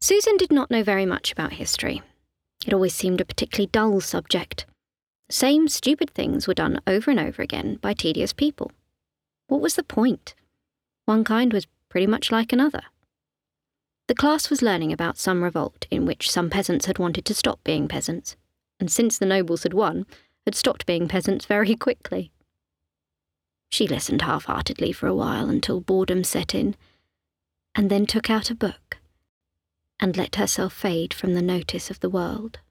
Susan did not know very much about history. It always seemed a particularly dull subject. The same stupid things were done over and over again by tedious people. What was the point? One kind was pretty much like another. The class was learning about some revolt in which some peasants had wanted to stop being peasants, and since the nobles had won, had stopped being peasants very quickly. She listened half-heartedly for a while until boredom set in, and then took out a book and let herself fade from the notice of the world.